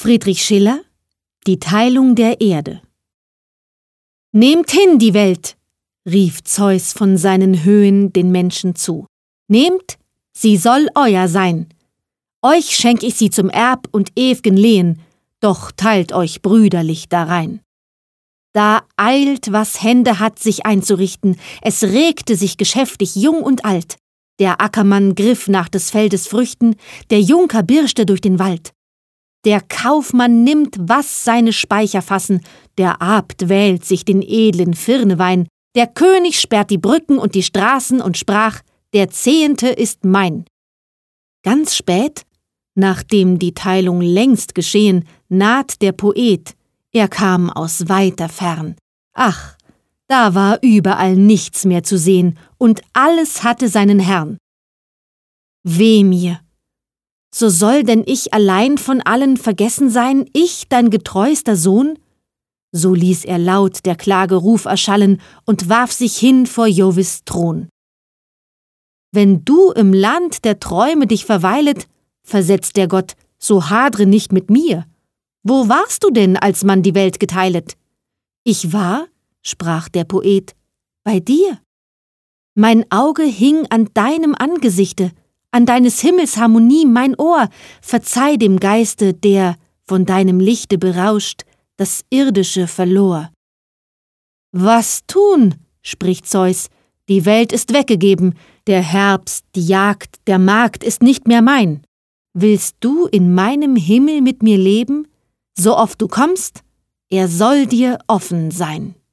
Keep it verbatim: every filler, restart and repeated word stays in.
Friedrich Schiller: Die Teilung der Erde. »Nehmt hin die Welt«, rief Zeus von seinen Höhen den Menschen zu. »Nehmt, sie soll euer sein. Euch schenk ich sie zum Erb und ew'gen Lehen, doch teilt euch brüderlich darein.« Da eilt, was Hände hat, sich einzurichten, es regte sich geschäftig jung und alt. Der Ackermann griff nach des Feldes Früchten, der Junker birschte durch den Wald. Der Kaufmann nimmt, was seine Speicher fassen, der Abt wählt sich den edlen Firnewein, der König sperrt die Brücken und die Straßen und sprach, der Zehente ist mein. Ganz spät, nachdem die Teilung längst geschehen, naht der Poet, er kam aus weiter Fern. Ach, da war überall nichts mehr zu sehen, und alles hatte seinen Herrn. Weh mir! So soll denn ich allein von allen vergessen sein, ich, dein getreuster Sohn? So ließ er laut der Klage Ruf erschallen und warf sich hin vor Jovis Thron. »Wenn du im Land der Träume dich verweilet«, versetzt der Gott, »so hadre nicht mit mir. Wo warst du denn, als man die Welt geteilet?« »Ich war«, sprach der Poet, »bei dir. Mein Auge hing an deinem Angesichte, an deines Himmels Harmonie mein Ohr, verzeih dem Geiste, der, von deinem Lichte berauscht, das Irdische verlor.« »Was tun?«, spricht Zeus, »die Welt ist weggegeben, der Herbst, die Jagd, der Markt ist nicht mehr mein. Willst du in meinem Himmel mit mir leben? So oft du kommst, er soll dir offen sein.«